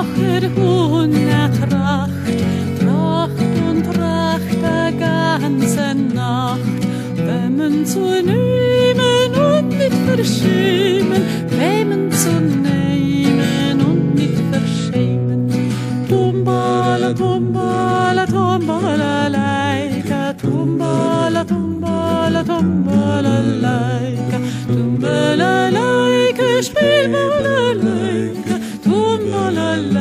braucher Hunde Tracht und Tracht der ganzen Nacht. Wemmen zu nehmen und nicht verschämen, wemmen zu nehmen und nicht verschämen. Tumbala, tumbala, tumbala, laika, tumbala, tumbala, tumbala, laika, tumbala, laika, spiel mal, laika, tumbala, laika.